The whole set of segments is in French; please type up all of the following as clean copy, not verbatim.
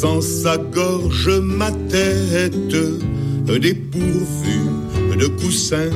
sang sa gorge, ma tête dépourvue de coussin.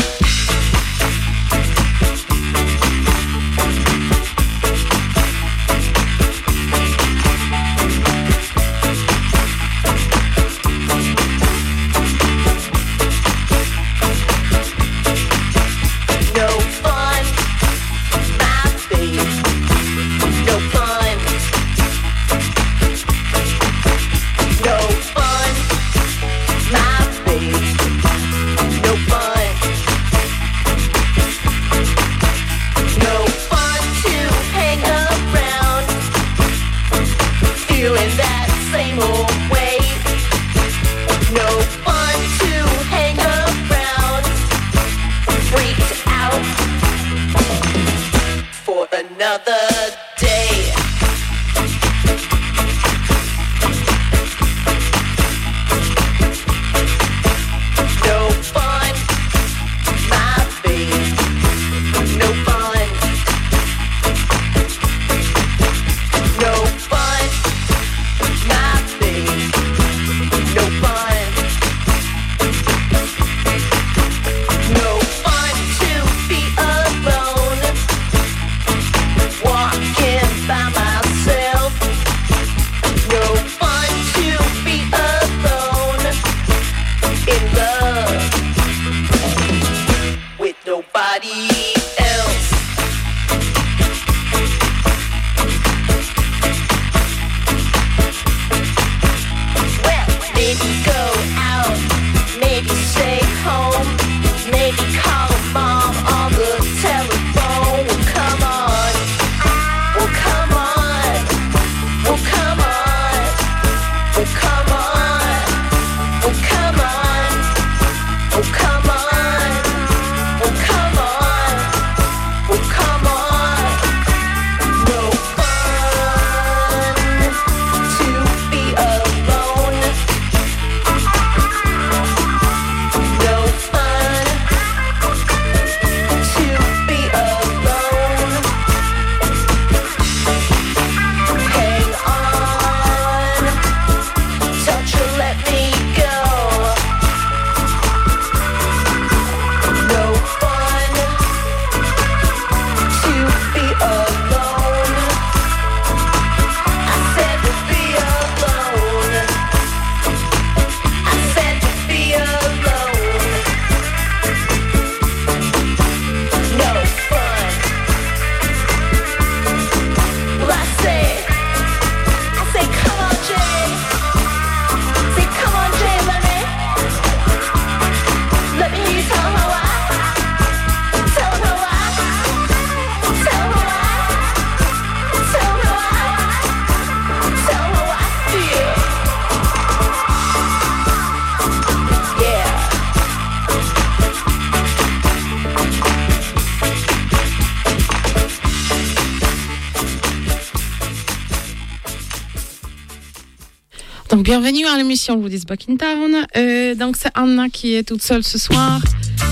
Donc bienvenue à l'émission Woody's Back in Town. Donc c'est Anna qui est toute seule ce soir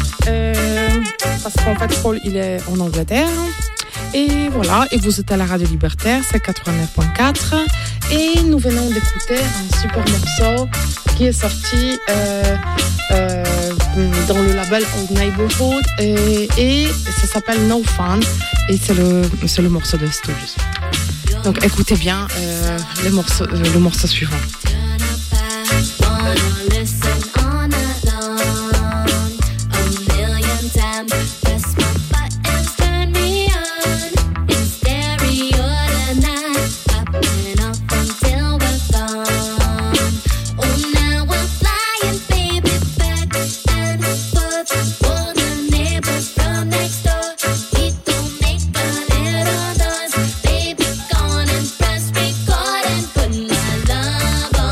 parce qu'en fait Paul il est en Angleterre. Et voilà, et vous êtes à la radio libertaire, c'est 89.4. Et nous venons d'écouter un super morceau qui est sorti dans le label Old Neighborhood et ça s'appelle No Fun et c'est le morceau de Stooges. Donc écoutez bien le morceau suivant. Baby, gone and press record and put my love on.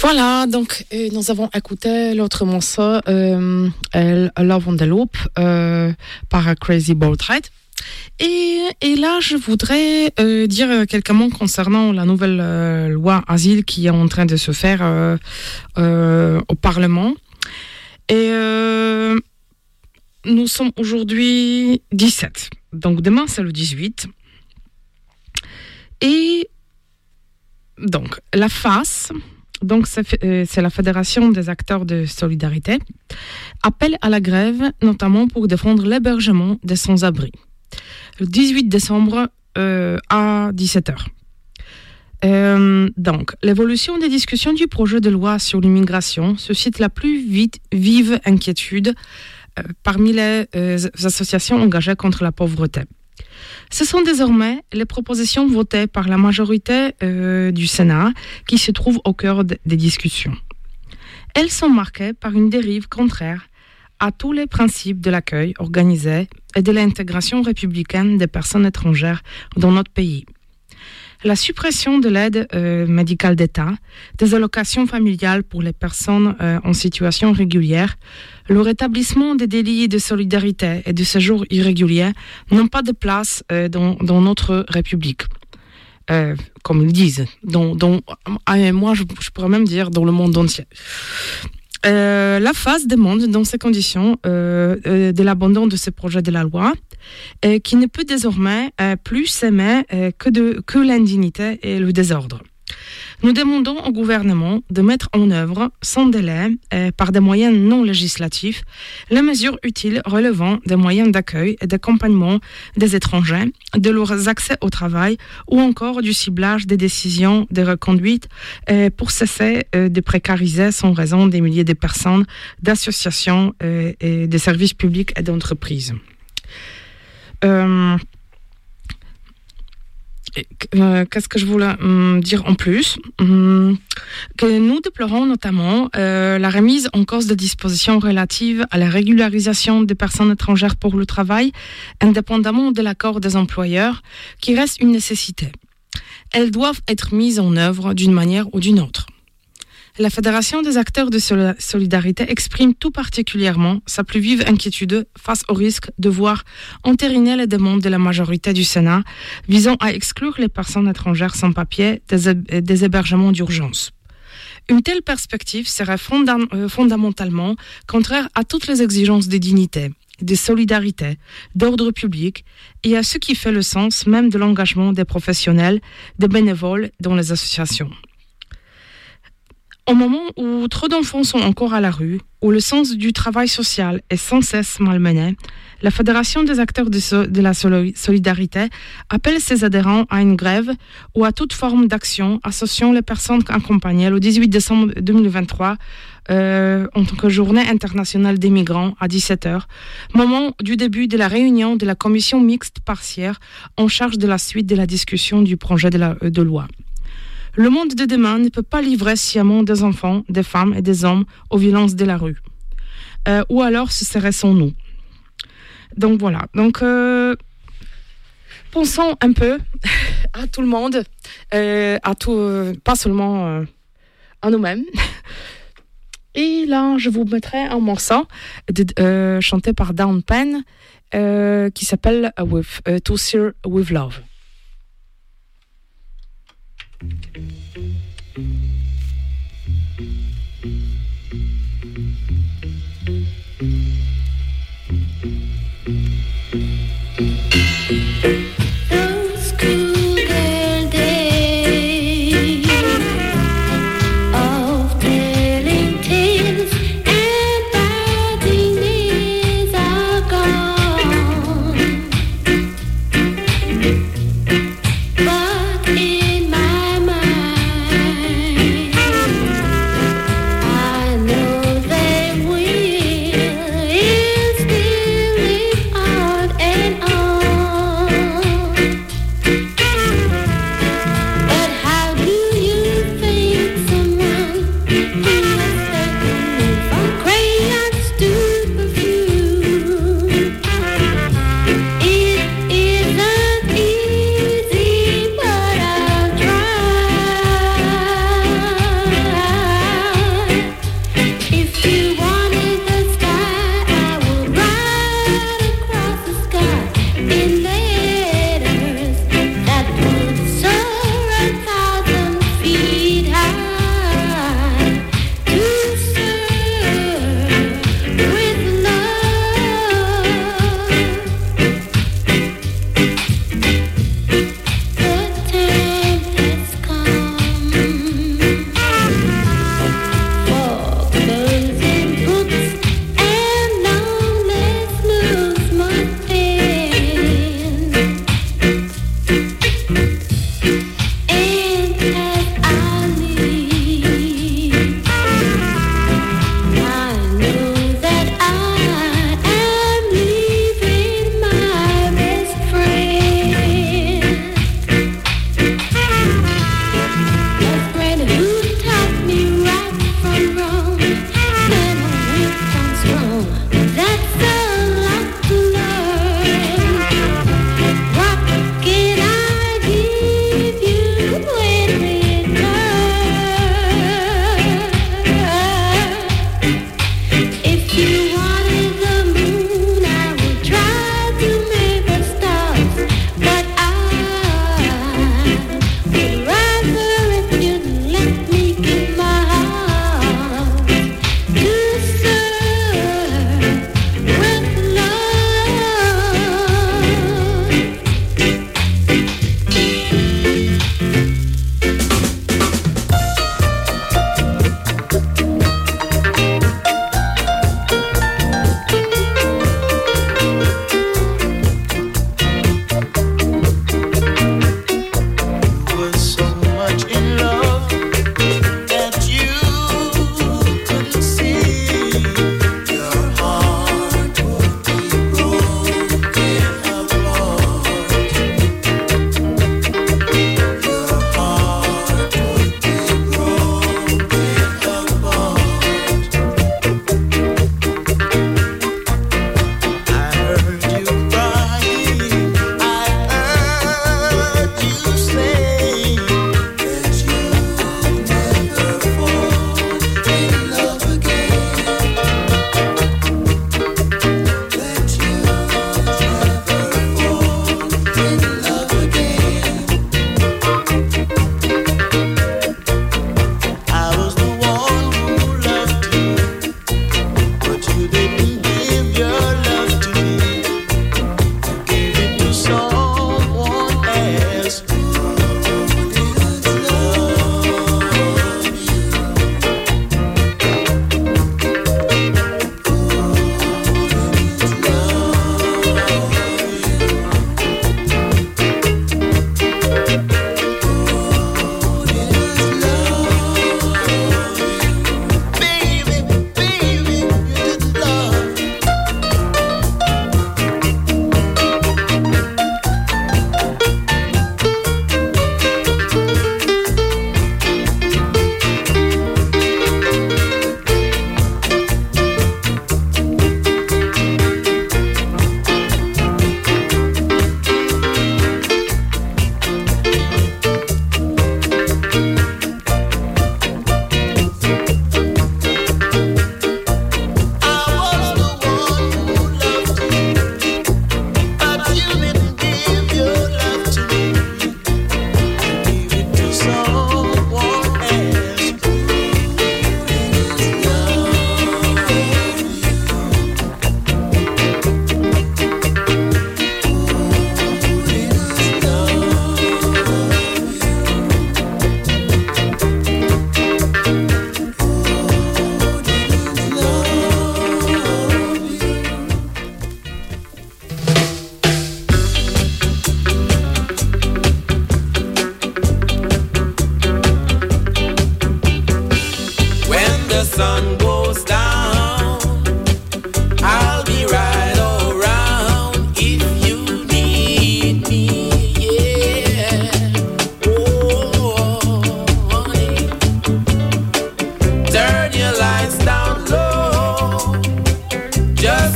Voilà, donc nous avons écouté l'autre morceau, Love on the Loop, par Crazy Boat Ride. Et là, je voudrais dire quelques mots concernant la nouvelle loi asile qui est en train de se faire au Parlement. Et nous sommes aujourd'hui 17. Donc demain, c'est le 18. Et donc, la FAS, donc c'est la Fédération des acteurs de solidarité, appelle à la grève, notamment pour défendre l'hébergement des sans-abri. Le 18 décembre à 17h. Donc, l'évolution des discussions du projet de loi sur l'immigration suscite la plus vive inquiétude parmi les associations engagées contre la pauvreté. Ce sont désormais les propositions votées par la majorité du Sénat qui se trouvent au cœur des discussions. Elles sont marquées par une dérive contraire à tous les principes de l'accueil organisé et de l'intégration républicaine des personnes étrangères dans notre pays. La suppression de l'aide médicale d'État, des allocations familiales pour les personnes en situation régulière, le rétablissement des délits de solidarité et de séjour irrégulier n'ont pas de place dans notre République. Comme ils disent, moi je pourrais même dire dans le monde entier. La FAS demande dans ces conditions de l'abandon de ce projet de la loi qui ne peut désormais plus s'aimer que l'indignité et le désordre. Nous demandons au gouvernement de mettre en œuvre sans délai, par des moyens non législatifs, les mesures utiles relevant des moyens d'accueil et d'accompagnement des étrangers, de leurs accès au travail ou encore du ciblage des décisions de reconduite pour cesser de précariser sans raison des milliers de personnes, d'associations et de services publics et d'entreprises. Qu'est-ce que je voulais dire en plus, que nous déplorons notamment la remise en cause de dispositions relatives à la régularisation des personnes étrangères pour le travail, indépendamment de l'accord des employeurs, qui reste une nécessité. Elles doivent être mises en œuvre d'une manière ou d'une autre. La Fédération des acteurs de solidarité exprime tout particulièrement sa plus vive inquiétude face au risque de voir entériner les demandes de la majorité du Sénat visant à exclure les personnes étrangères sans papier des hébergements d'urgence. Une telle perspective serait fondamentalement contraire à toutes les exigences de dignité, de solidarité, d'ordre public et à ce qui fait le sens même de l'engagement des professionnels, des bénévoles dans les associations. Au moment où trop d'enfants sont encore à la rue, où le sens du travail social est sans cesse malmené, la Fédération des acteurs de la solidarité appelle ses adhérents à une grève ou à toute forme d'action associant les personnes accompagnées le 18 décembre 2023 en tant que journée internationale des migrants à 17h, moment du début de la réunion de la commission mixte partielle en charge de la suite de la discussion du projet de loi. Le monde de demain ne peut pas livrer sciemment des enfants, des femmes et des hommes aux violences de la rue. Ou alors ce serait sans nous. Donc voilà. Donc pensons un peu à tout le monde, pas seulement à nous-mêmes. Et là, je vous mettrai un morceau chanté par Down Pen qui s'appelle To Sir With Love. But in my mind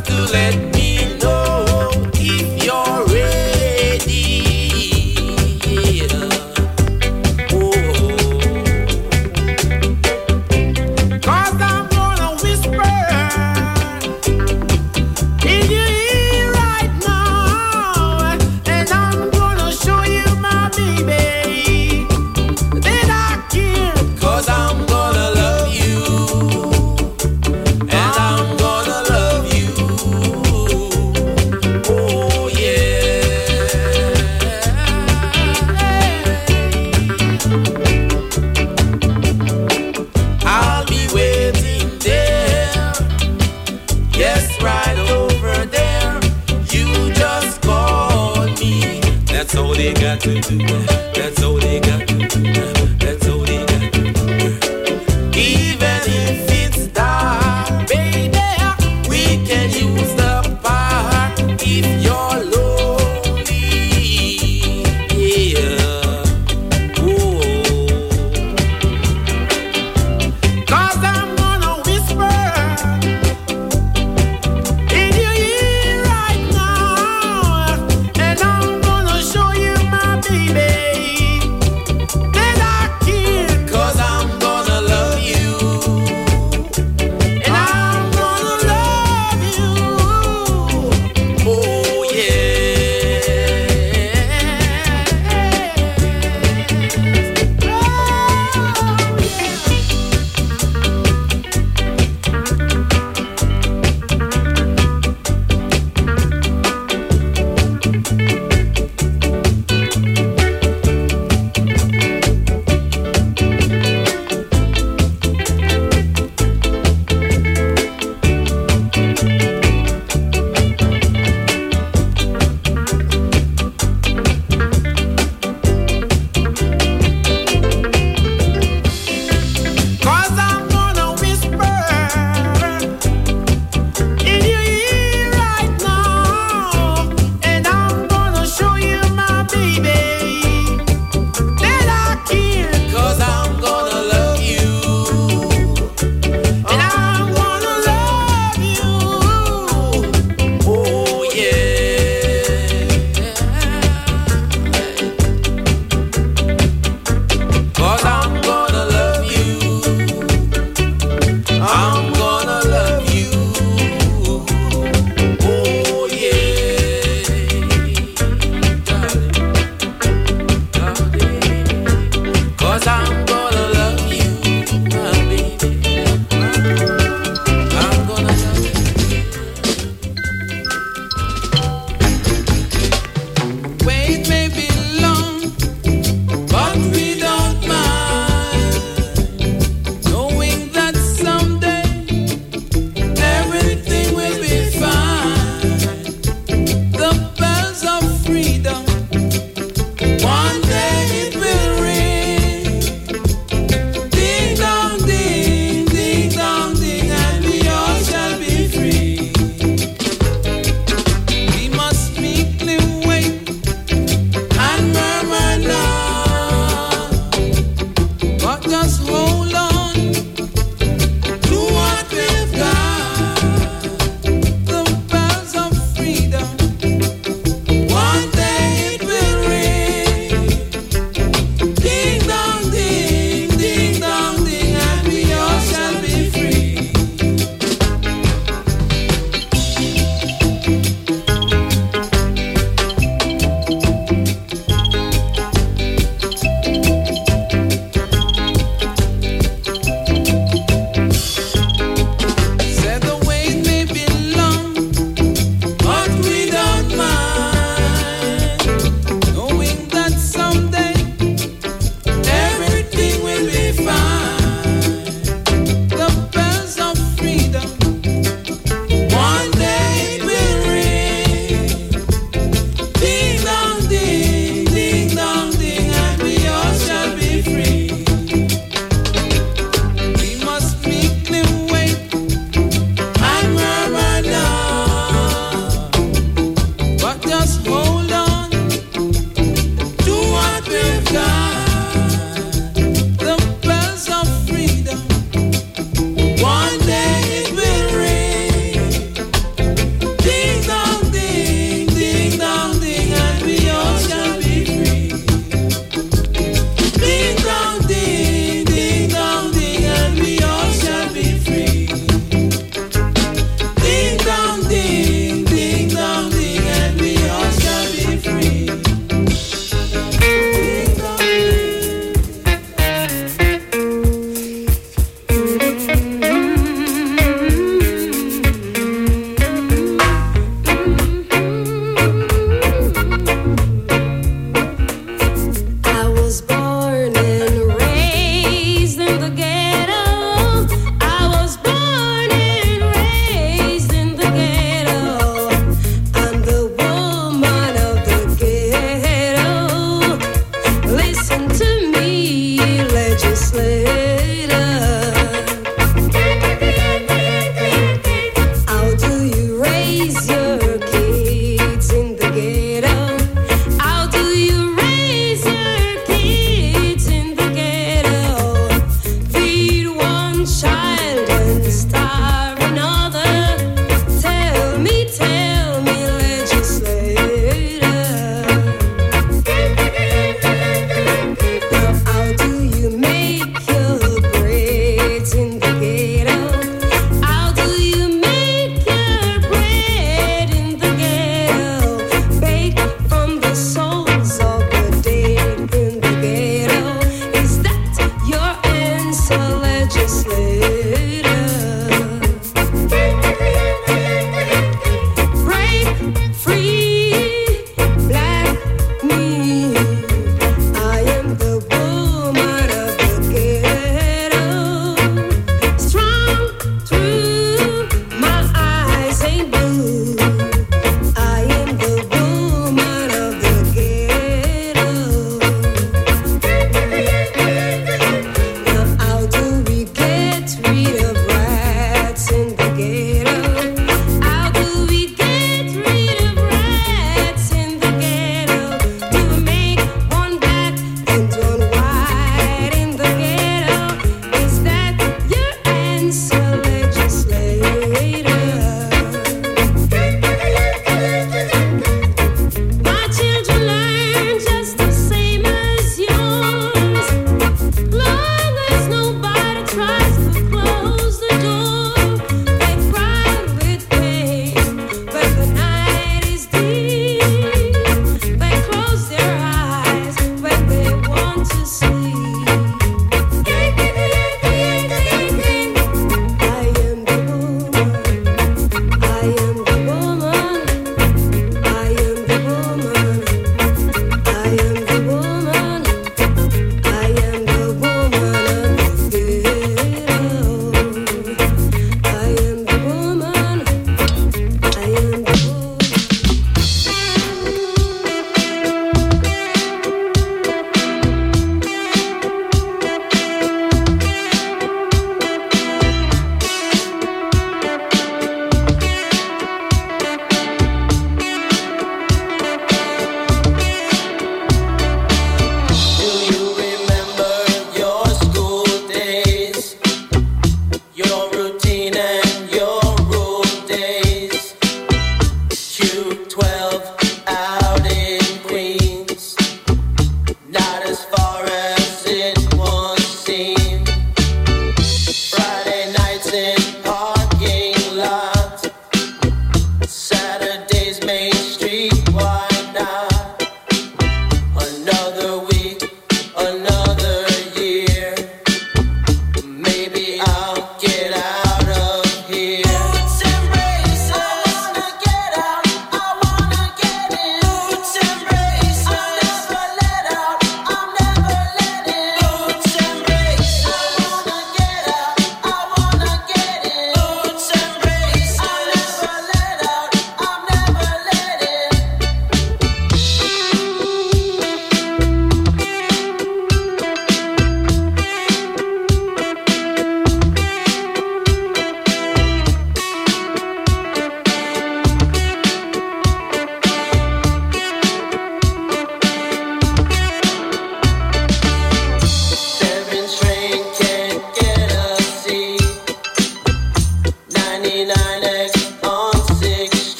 just to let me know if you're ready. Oh, 'cause I'm gonna whisper in your ear right now, and I'm gonna show you my baby that I care. 'Cause I'm gonna love you, and I'm gonna love you. Oh yeah. I'll be waiting there. Yes, right over there. You just call me. That's all they got to do. That's all they got to do. That's all they got to do. Even if it's dark, baby, we can use the park if you're lonely. Yeah. Oh. 'Cause I'm gonna whisper in your ear right now, and I'm gonna show you my baby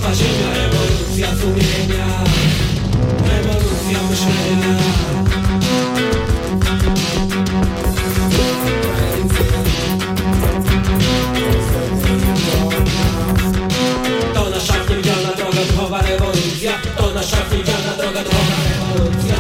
nowa ziemia, rewolucja sumienia, rewolucja myślenia. To nasza niewidzialna droga duchowa rewolucja. To nasza niewidzialna droga duchowa rewolucja.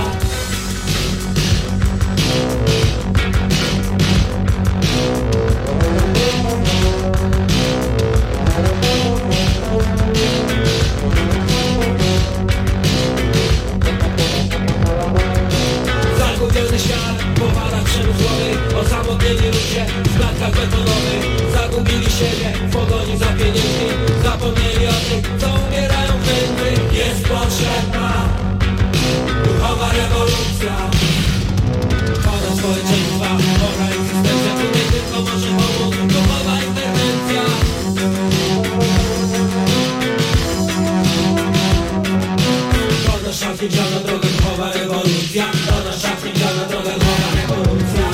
Zagubiony świat w powadach przemysłowych, osamotnieni ludzie w klatkach betonowych. Zagubili siebie w pogoni za pieniędzmi, zapomnieli o tych, co umierają w nędzy. Jest potrzebna duchowa rewolucja. Chora społeczeństwa, chora egzystencja, tu nie tylko może pomóc duchowa interwencja. To nasza niewidzialna droga duchowa rewolucja. To nasza niewidzialna droga duchowa rewolucja.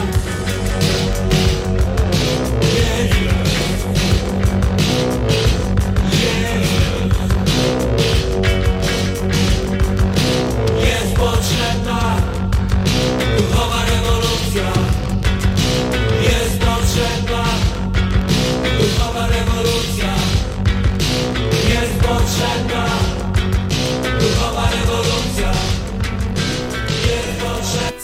Jest potrzebna duchowa rewolucja. Jest potrzebna duchowa rewolucja. Jest potrzebna duchowa rewolucja. Jest potrzebna.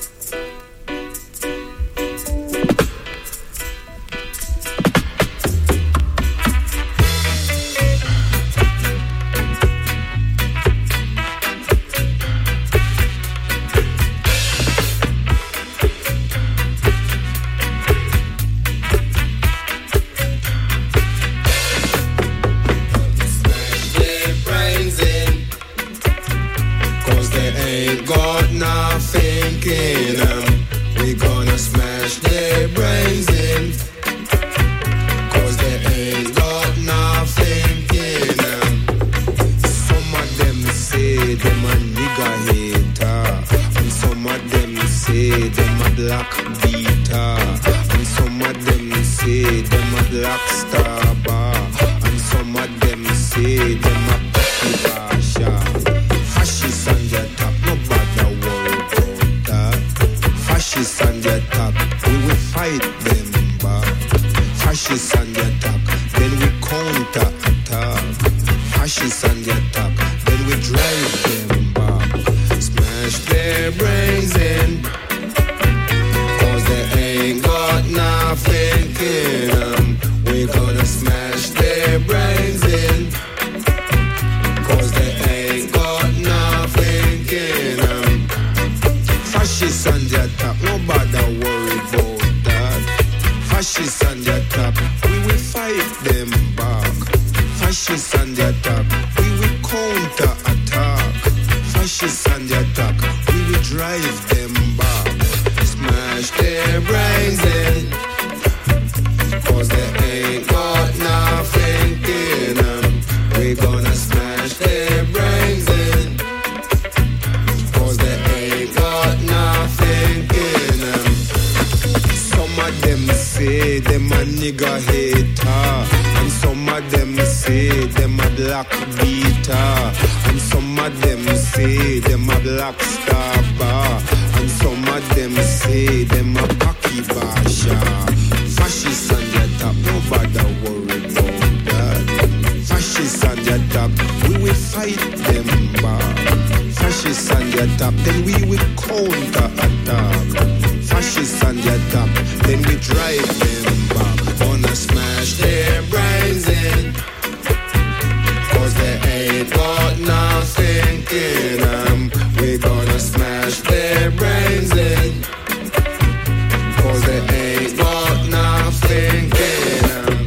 Got nothing in them. We gonna smash their brains in. Cause they ain't got nothing in them. Some of them say them a nigga hater. And some of them say them a black beater. And some of them say them a black star bar. And some of them say them a puppy basha. Fascists on the top, nobody worry about that. Fascists on the top, we will fight them back. Fascists on the top, then we counter attack. Fascists on the top, then we drive them back. Smash their brains in, cause they ain't got nothing in them. We gonna smash their brains in, cause they ain't got nothing in them. Fascists on the top, nobody worry about that. Fascists on the top, we will fight them back. Fascists on the top, we will counter attack. Fascists on the top, we will drive them back. Smash their brains in, cause they ain't got nothing in them. We gonna smash their brains in, cause they ain't got nothing in them. Some of them say them a nigga hater. And some of them say them a black beater. And some of them say them a black star bar. And some of them say them a cocky basha. Fascists on the top, nobody worry about that. Fascists on the top, we will fight them back. Fascists on the top, then we will counter attack. Fascists on the top, then we drive them back. Gonna smash their brains in, cause they ain't got nothing in them. We gonna smash their brains in, cause they ain't got nothing in them.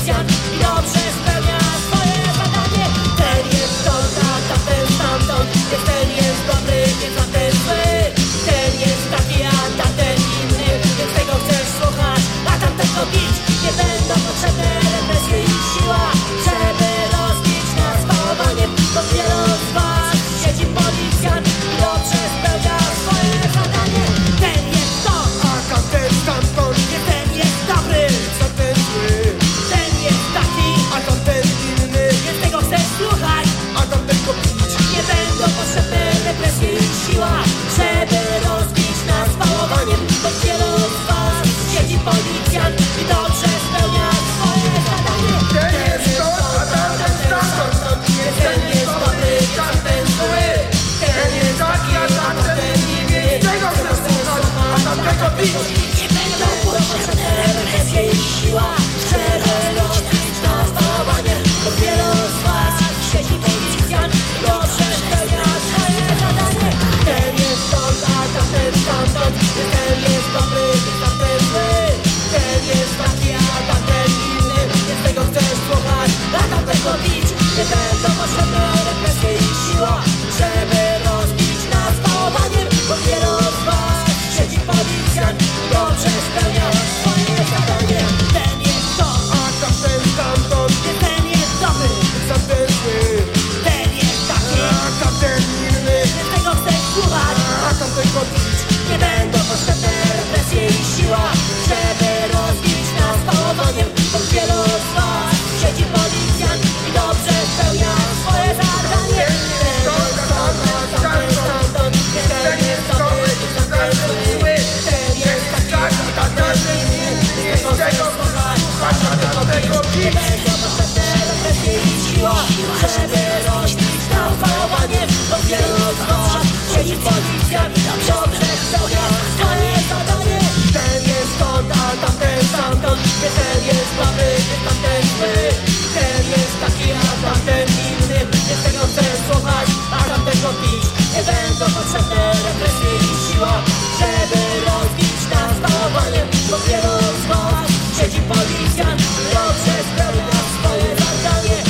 policjant i dobrze spełnia swoje zadanie. Ten jest to, tamten stamtąd, jest ten jest dobry, nie tamten zły. Ten jest taki, a tamten inny, więc tego chcesz słuchać, a tamtego bić. Nie będą potrzebne represje i siła, żeby rozbić nas pałowaniem. Bo wielu z was siedzi policjant i dobrze spełnia swoje zadanie. Ten jest to, a tamten stamtąd, nie ten jest dobry, tamten zły. ten jest taki, A tamten inny, więc tego chcesz słuchać, a tamtego bić. nie będą potrzebne represje i siła, żeby rozbić nas pałowaniem. Bo wielu z was siedzi policjant i dobrze spełnia swoje zadanie. Ten jest to, a tamten stamtąd, Ten jest dobry, tamten zły. ten jest taki, a tamten inny. Tego chcę słuchać, a tamtego bić. Nie będą potrzebne represje i siła, żeby rozbić nas pałowaniem. Bo wielu z was siedzi policjant i dobrze spełnia swoje zadanie. Ten jest stąd, a tamten stamtąd. Ten jest dobry, tamten zły. Ten jest taki, a tamten inny, więc tego chcesz słuchać, a tamtego bić. Nie będą potrzebne represje i siła, żeby rozbić nas pałowaniem. Bo wielu z was siedzi policjant i dobrze spełnia swoje zadanie. Ten jest to, A tamten stamtąd, ten jest dobry. tamten zły. Ten jest taki, A tamten inny, więc tego chcesz słuchać, a tamtego bić. nie będą potrzebne represje i siła, żeby rozbić nas pałowaniem. Bo wielu z was siedzi policjant i dobrze spełnia swoje zadanie. Ten jest to, tamten stamtąd, ten jest dobry, tamten zły. Ten jest taki, tamten inny, więc tego słuchać, a tamtego bić. Nie będą potrzebne represje i siła, żeby rozbić nas pałowaniem. Bo wielu z was siedzi policjant i dobrze spełnia swoje zadanie. Ten jest stąd, a tamten stamtąd, ten jest dobry, tamten zły. Ten jest taki, a tamten inny, więc tego chcesz słuchać, a tamtego bić. Nie będą potrzebne represje i siła, żeby rozbić nas pałowaniem. Bo wielu z was siedzi policjant i dobrze spełnia swoje zadanie.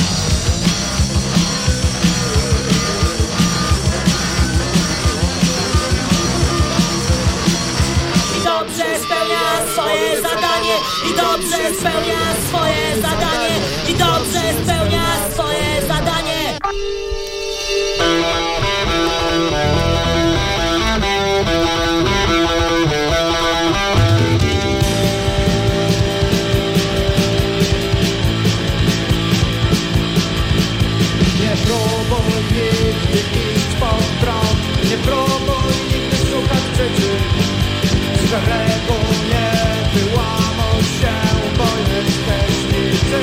I dobrze spełnia swoje zadanie, i dobrze spełnia swoje zadanie, i dobrze spełnia swoje zadanie. Nie próbuj nigdy iść pod prąd, nie próbuj nigdy słuchać przyczyn, z reguł nie wyłamuj się, bo jesteś niczym.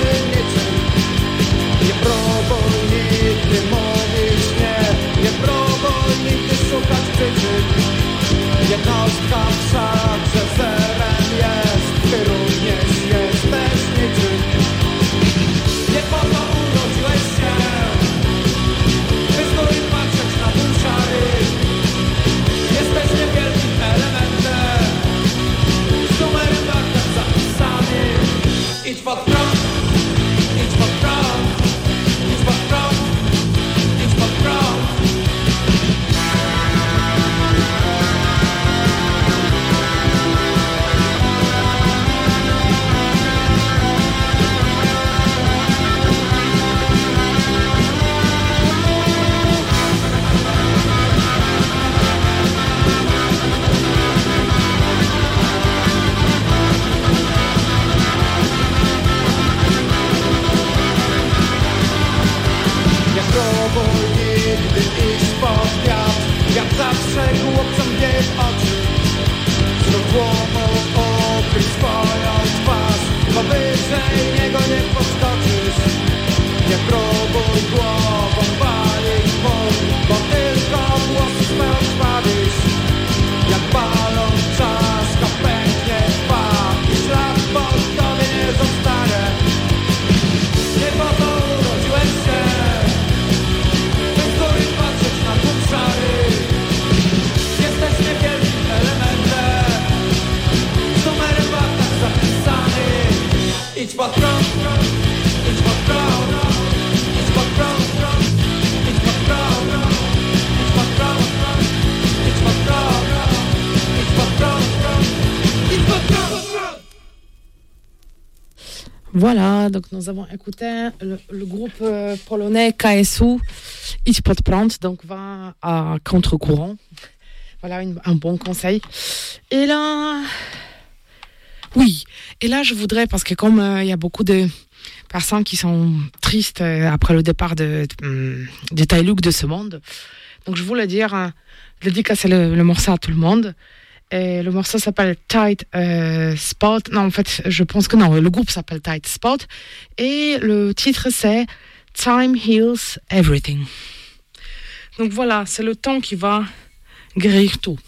Voilà, donc nous avons écouté le groupe polonais KSU, Idź pod prąd, donc va à contre-courant. Voilà un bon conseil. Et là, oui, et là je voudrais, parce que comme il y a beaucoup de personnes qui sont tristes après le départ de Taïlouk de ce monde, donc je voulais dire, dédicacer le morceau à tout le monde. Et le morceau s'appelle Tight Spot. Non, en fait, je pense que non. Le groupe s'appelle Tight Spot. Et le titre, c'est Time Heals Everything. Donc voilà, c'est le temps qui va guérir tout.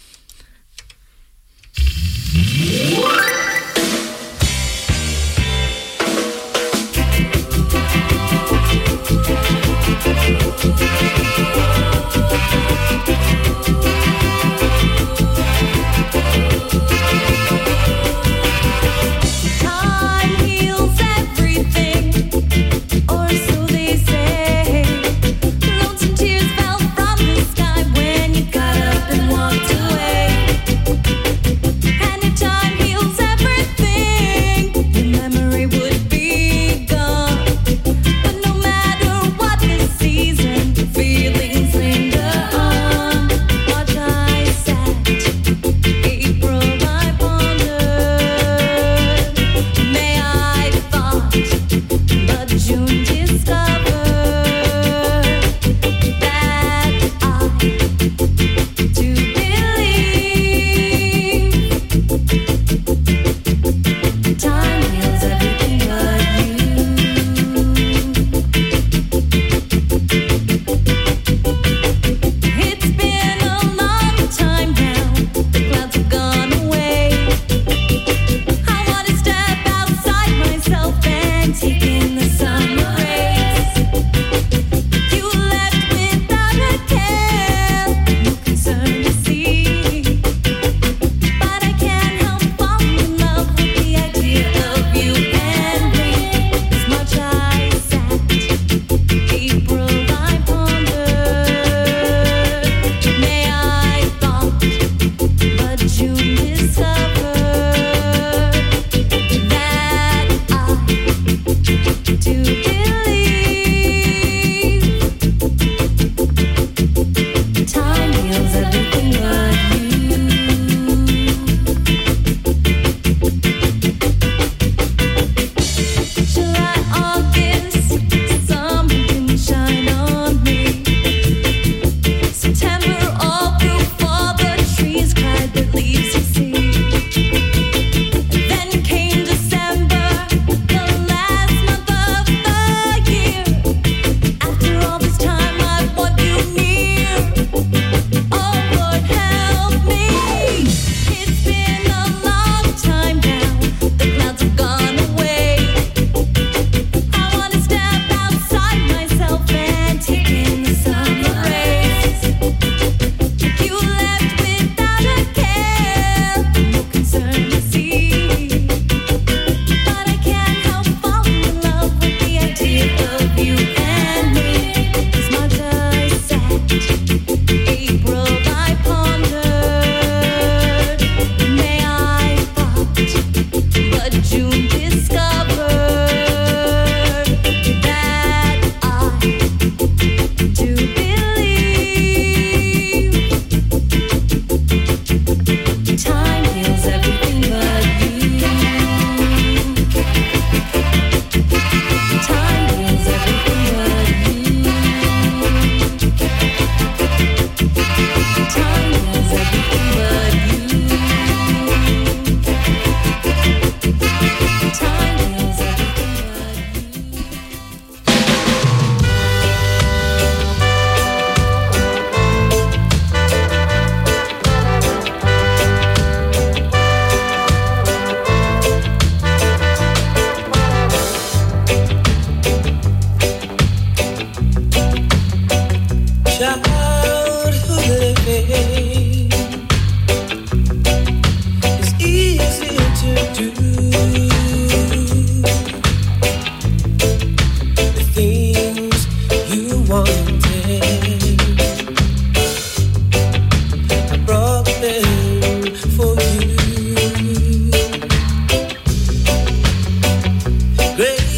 Great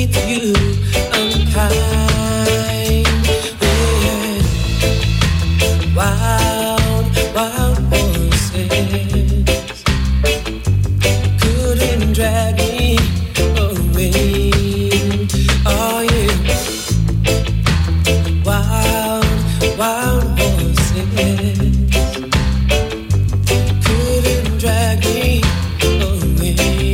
treat you unkind. Wild, wild horses couldn't drag me away. Oh yeah, wild, wild horses couldn't drag me away.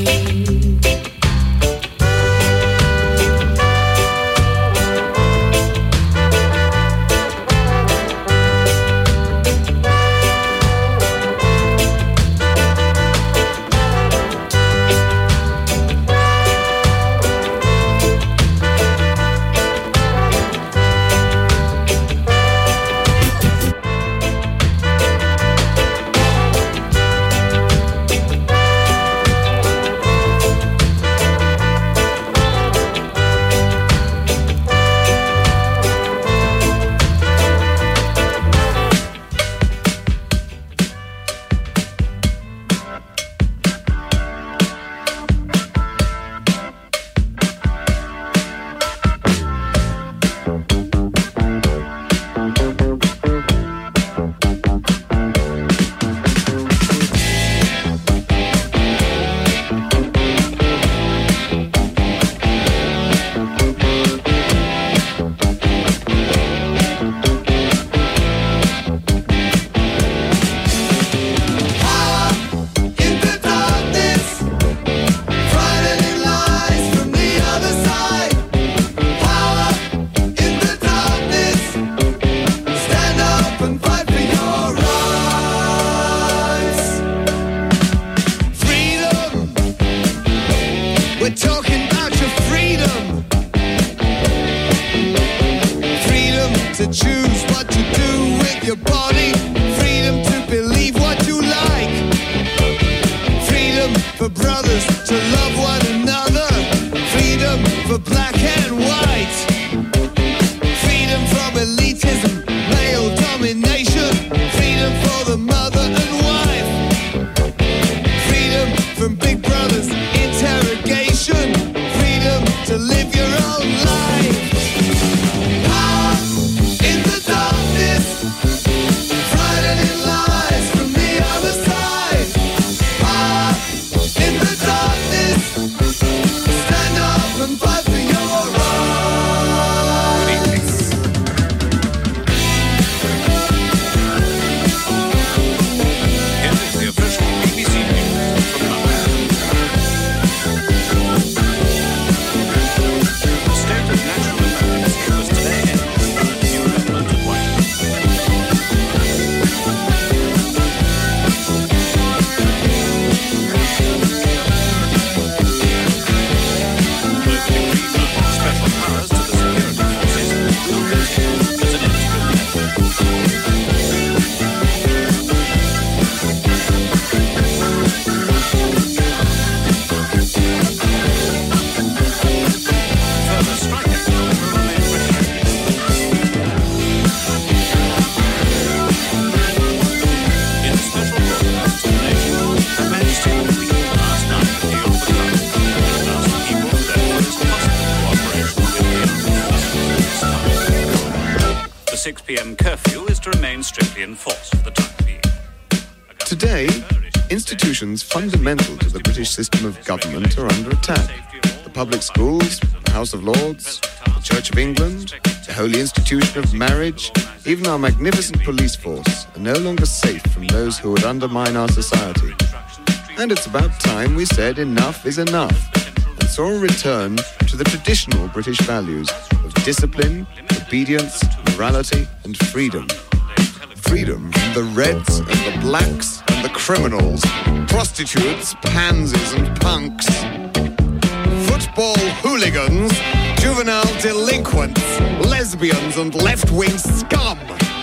The 6 p.m. curfew is to remain strictly enforced for the time being. Today, institutions fundamental to the British system of government are under attack. The public schools, the House of Lords, the Church of England, the holy institution of marriage, even our magnificent police force are no longer safe from those who would undermine our society. And it's about time we said enough is enough, and saw a return to the traditional British values of discipline, obedience, morality, and freedom. Freedom from the reds and the blacks and the criminals, prostitutes, pansies and punks, football hooligans, juvenile delinquents, lesbians and left-wing scum.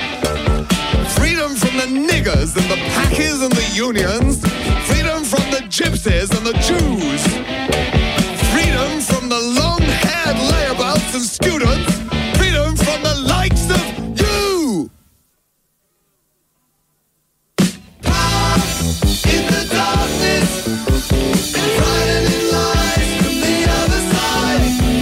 Freedom from the niggers and the packers and the unions, freedom from the gypsies and the Jews, freedom from the long-haired layabouts and students, freedom from the likes of you! Power in the darkness, frightening lies from the other side.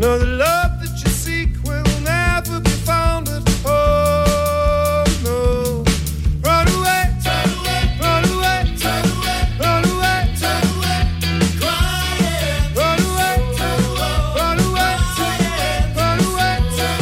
No, the love that you seek will never be found at home. No, run away, run away, run away, run away, run away, run away, crying. Run away, run away, run away, run away,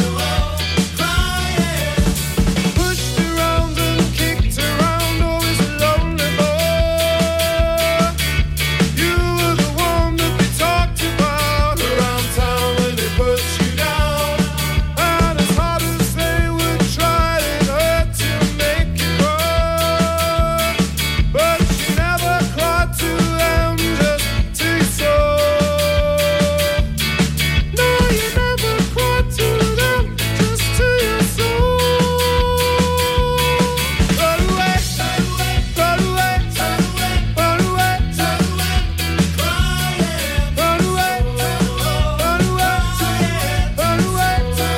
crying. Pushed around and kicked around, always a lonely boy. You were the one that they talked about around town when they pushed you down. And as hard as they would try, it hurt to make you cry. But you never cried to them, just to your soul. No, you never cried to them, just to your soul. Run away, run away, run away, run away, run away, crying. Run away, run away, run away,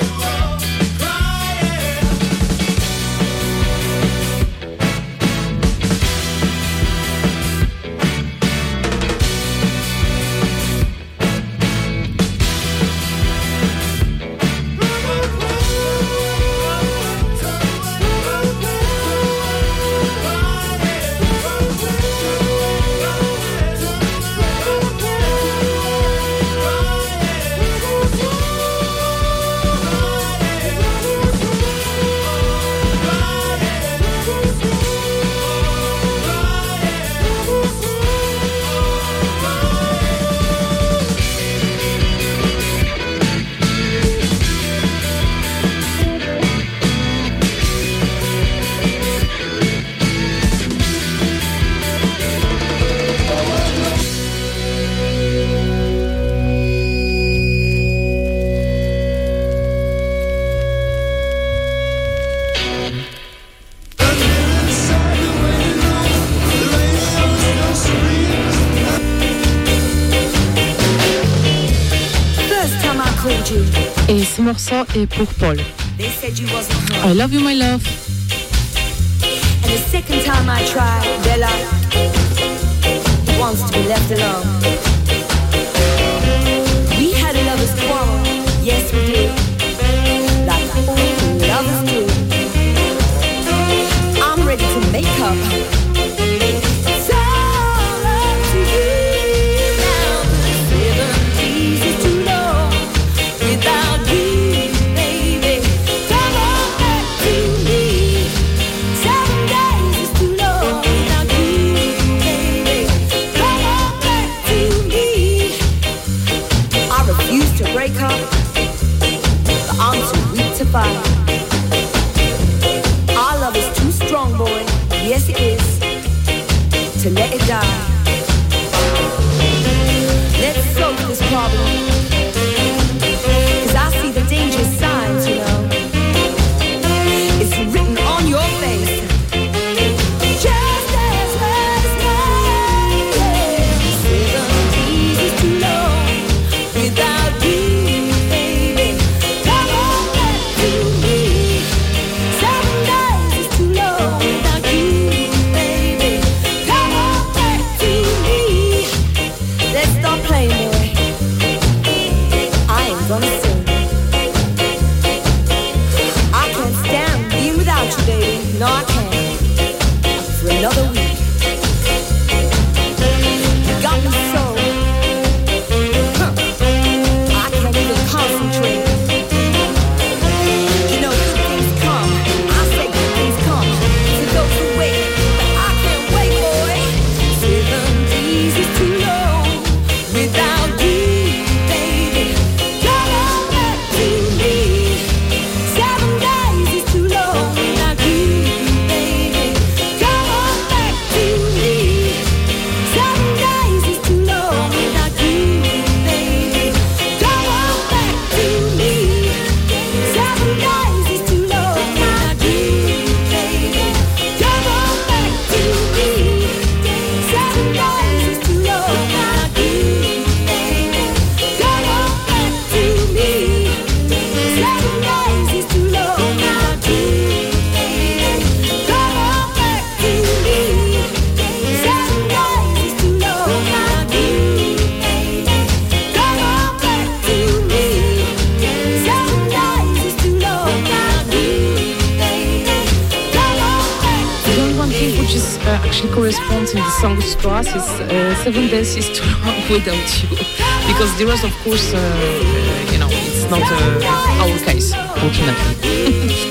First time I called you, Et ce morceau est pour Paul. they said you wasn't home. I love you, my love. And the second time I tried, they're like, he wants to be left alone. We had a lover's quarrel, yes we did, like all lovers do. I'm ready to make up. It's all up to you now. 7 days is too long without you, baby. Come on back to me. 7 days is too long without you, baby. Come on back to me. I refuse to break up, but I'm too weak to fight. Our love is too strong, boy. Yes, it is. To let it die. Let's solve this problem. 'Cause I see the dangerous signs, you know. It's written on your face. Just as well as mine. 7 days is too long without you, baby. Come on back to me. 7 days is too long without you, baby. Come on back she corresponds in the song to us is 7 Days is Too Long Without You, because the rest, of course, it's not our case, fortunately.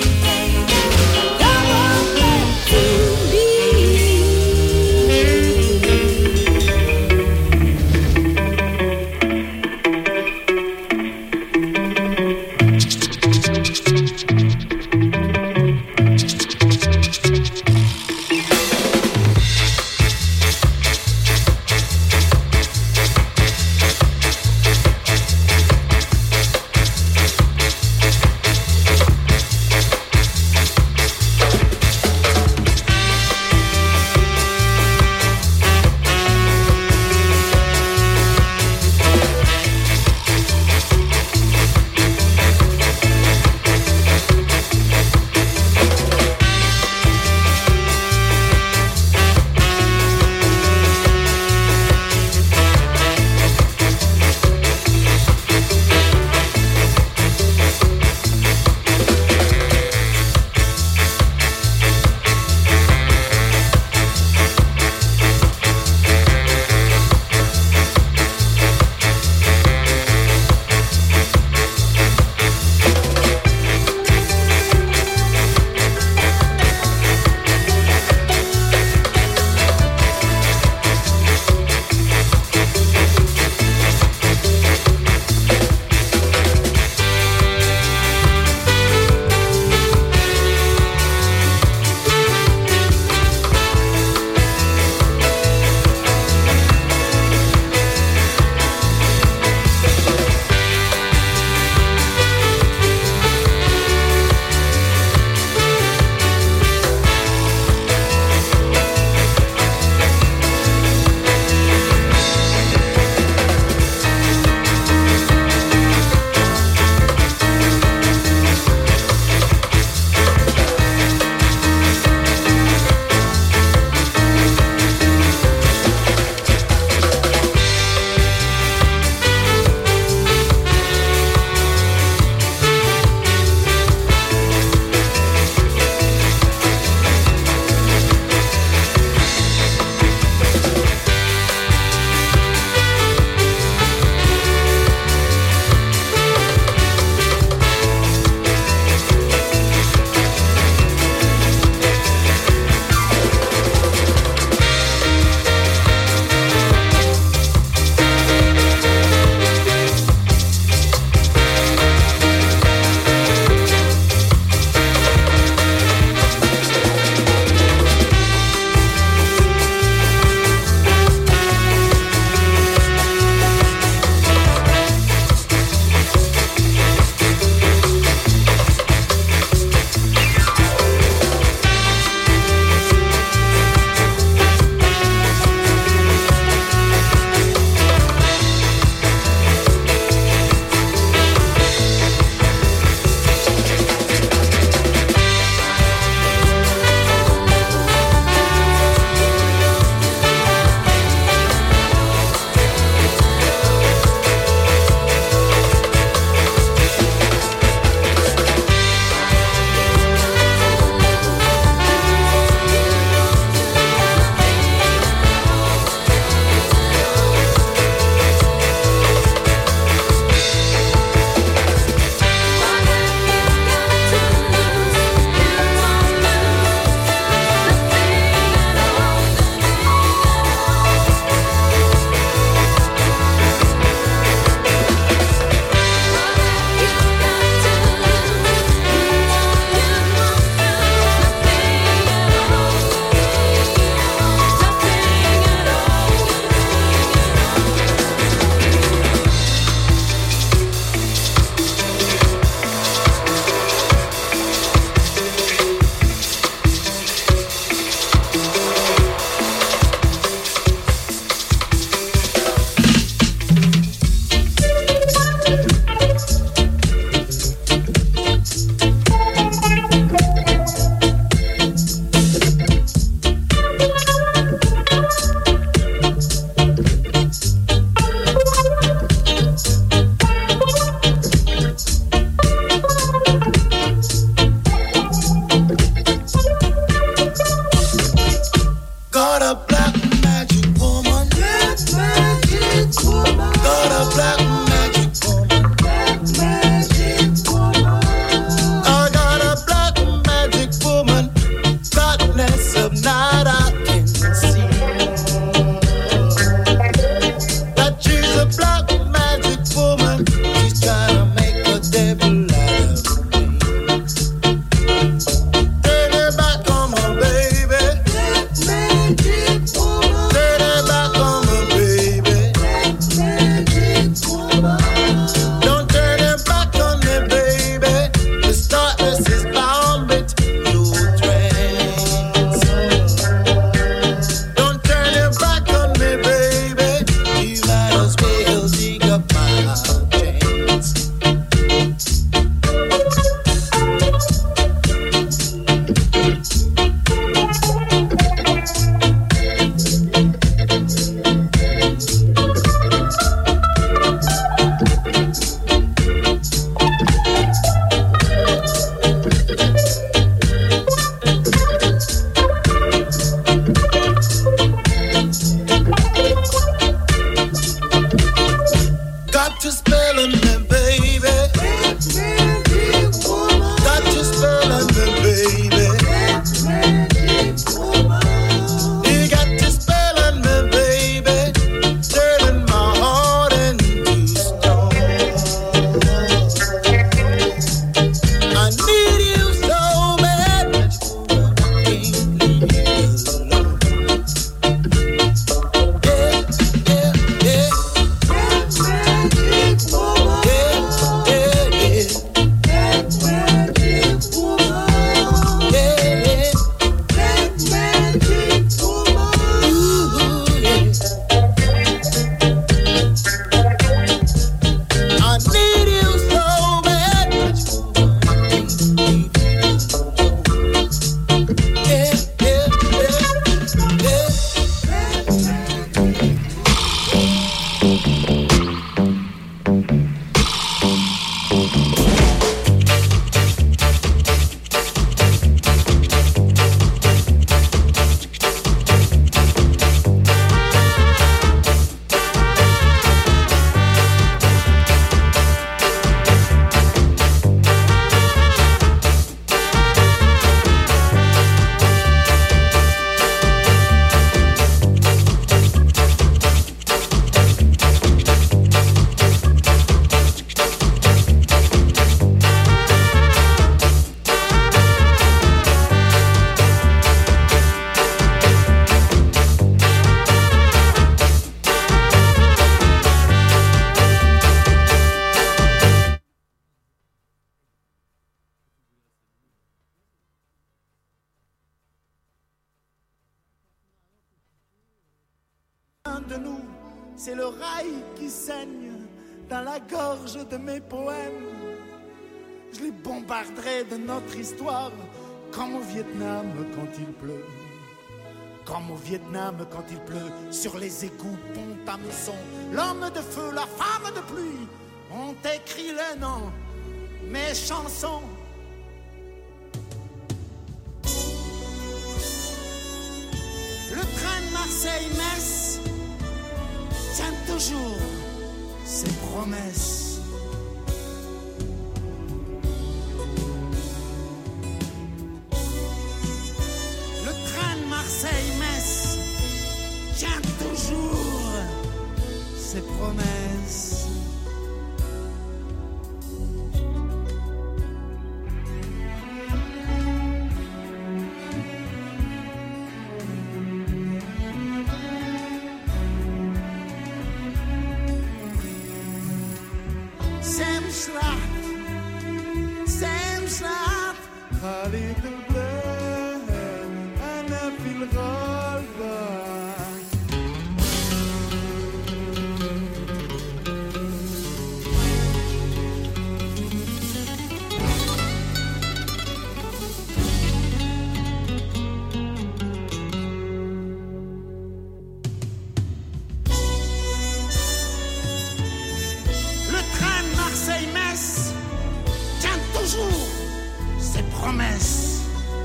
need you so bad. Yeah, yeah, yeah, yeah. De nous, c'est le rail qui saigne dans la gorge de mes poèmes. Je les bombarderai de notre histoire, comme au Vietnam quand il pleut. Comme au Vietnam quand il pleut, sur les égouts Pont-à-Mousson. L'homme de feu, la femme de pluie ont écrit le nom, mes chansons. Le train de Marseille-Metz tient toujours ses promesses. Le train de Marseille-Metz tient toujours ses promesses. Samsat, Khalid al-Bled, Ana fil ghalba. Le train de Marseille-Metz tient toujours ses promesses.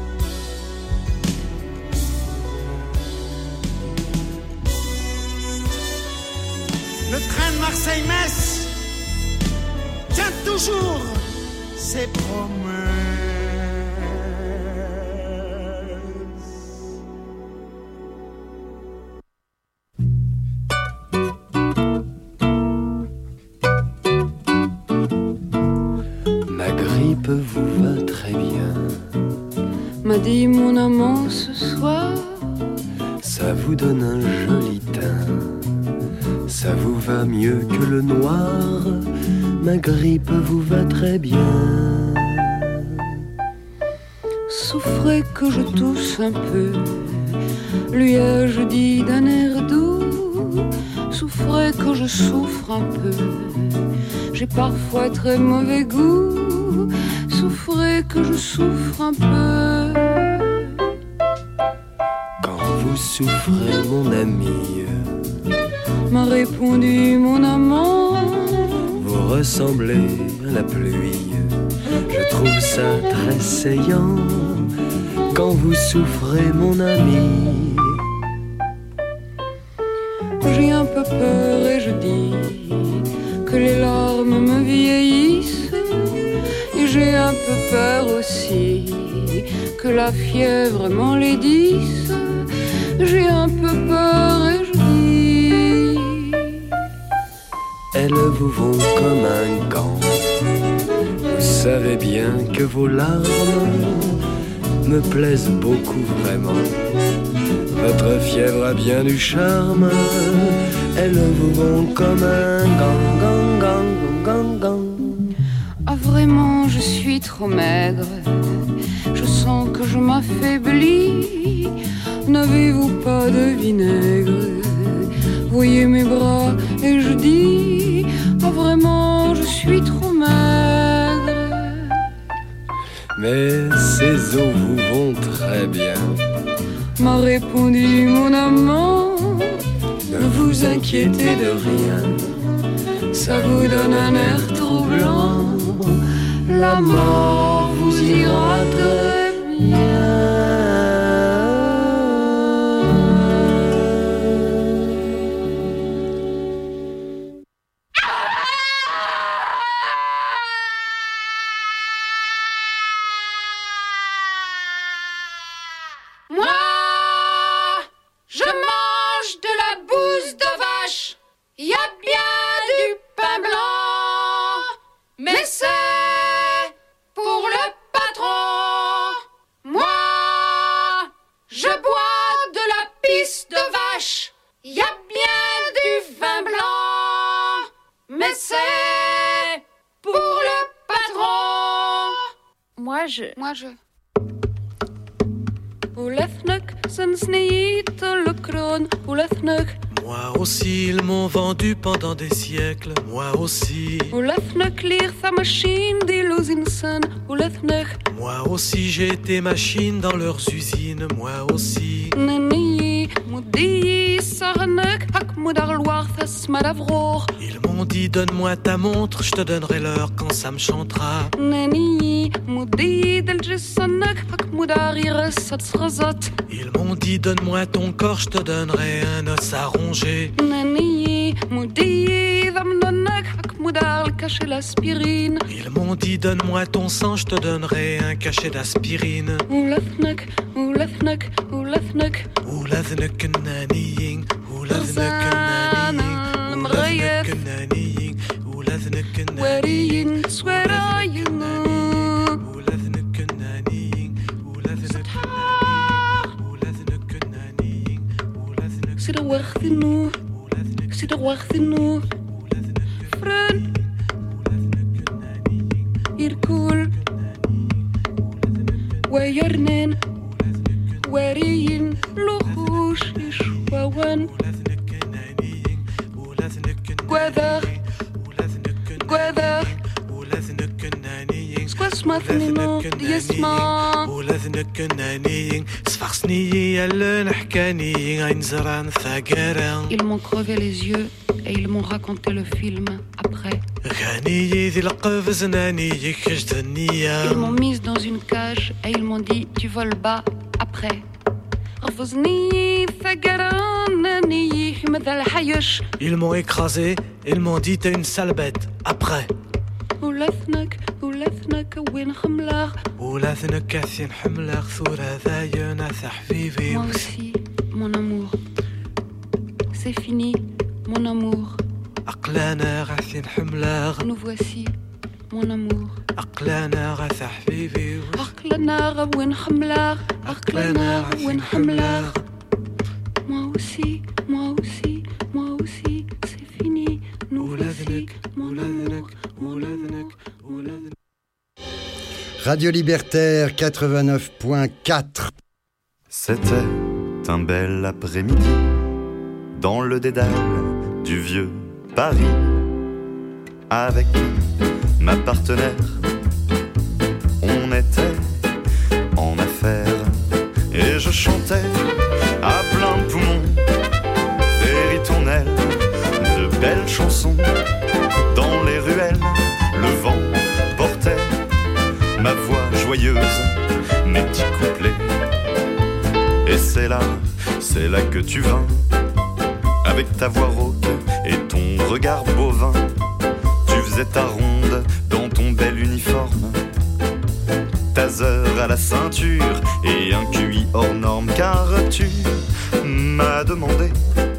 Le train de Marseille-Metz tient toujours ses promesses. Ma grippe vous va très bien, m'a dit mon amant ce soir. ça vous donne un joli teint, ça vous va mieux que le noir, ma grippe vous va très bien. Souffrez que je tousse un peu, lui ai-je dit d'un air doux. Souffrez que je souffre un peu, j'ai parfois très mauvais goût. Souffrez que je souffre un peu. Quand vous souffrez mon ami, m'a répondu mon amant, vous ressemblez à la pluie, je trouve ça très saillant. Quand vous souffrez mon ami, j'ai un peu peur et je dis que les larmes me vieillissent. Et j'ai un peu peur aussi que la fièvre m'enlaidisse. J'ai un peu peur et je dis, elles vous vont comme un gant. Vous savez bien que vos larmes me plaisent beaucoup vraiment. Votre fièvre a bien du charme, elles vous vont comme un gant, gant, gant, gant, gant. ah vraiment je suis trop maigre, je sens que je m'affaiblis. N'avez-vous pas de vinaigre? Voyez mes bras et je dis, ah vraiment je suis suis trop maigre. Mais ces os vous vont très bien, m'a répondu mon amant. ne vous inquiétez de rien, Ça vous donne un air troublant. La mort vous ira très bien. Moi je. Moi aussi, ils m'ont vendu pendant des siècles. Moi aussi. Moi aussi, j'ai été machine dans leurs usines. Moi aussi. Ils m'ont dit donne-moi ta montre, je te donnerai l'heure quand ça me chantera. Ils m'ont dit donne-moi ton corps, je te donnerai un os à ronger. Ils m'ont dit donne-moi ton sang, je te donnerai un cachet d'aspirine. Irkul Wayarnen Wariyin Luhush Ishwawan Gwadar Gwadar Squasmathnino Diasma Ils m'ont crevé les yeux et ils m'ont raconté le film après. Ils m'ont mise dans une cage et ils m'ont dit tu voles bas après. Ils m'ont écrasé, ils m'ont dit t'es une sale bête après. Moi aussi, mon amour, c'est fini, mon amour. Nous voici, mon amour. Moi aussi, moi aussi, moi aussi, c'est fini. Nous voici, mon amour, mon amour, mon amour. Radio Libertaire 89.4. C'était un bel après-midi dans le dédale du vieux Paris, avec ma partenaire. On était en affaires et je chantais à plein poumon des ritournelles, de belles chansons dans les ruelles. Le vent portait ma voix joyeuse, mes petits couplets. Et c'est là que tu vins, avec ta voix rauque et ton regard bovin. Tu faisais ta ronde dans ton bel uniforme, taser à la ceinture et un QI hors norme. Car tu m'as demandé,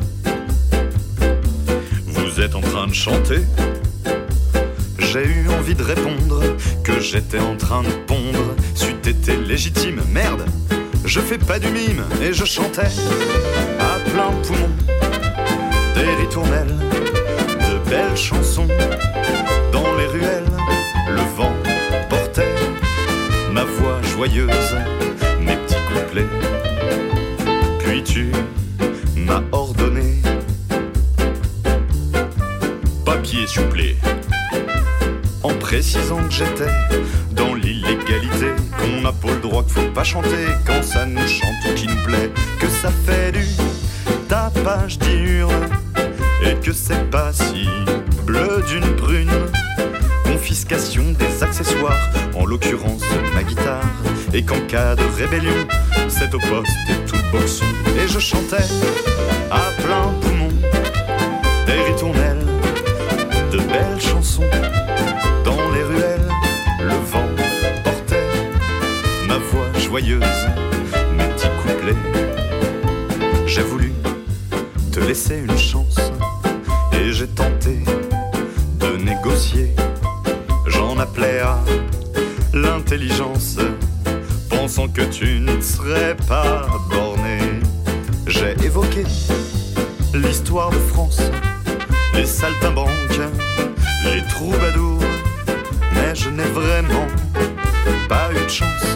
vous êtes en train de chanter? J'ai eu envie de répondre que j'étais en train de pondre. C'eût été légitime, merde, je fais pas du mime. Et je chantais à plein poumon des ritournelles, de belles chansons dans les ruelles. Le vent portait ma voix joyeuse, mes petits couplets. Puis tu m'as ordonné, papier s'il vous plaît. précisant que j'étais dans l'illégalité, qu'on n'a pas le droit, qu'il faut pas chanter quand ça nous chante ou qui nous plaît, que ça fait du tapage diurne et que c'est pas si bleu d'une prune. Confiscation des accessoires, en l'occurrence ma guitare, et qu'en cas de rébellion, c'est au poste et tout le boxon. Et je chantais à plein poumon des ritournelles, de belles chansons. Dans les ruelles, le vent portait ma voix joyeuse, mes petits couplets. J'ai voulu te laisser une chance et j'ai tenté de négocier. J'en appelais à l'intelligence, pensant que tu ne serais pas borné. J'ai évoqué l'histoire de France, les saltimbanques, les troubadours, mais je n'ai vraiment pas eu de chance.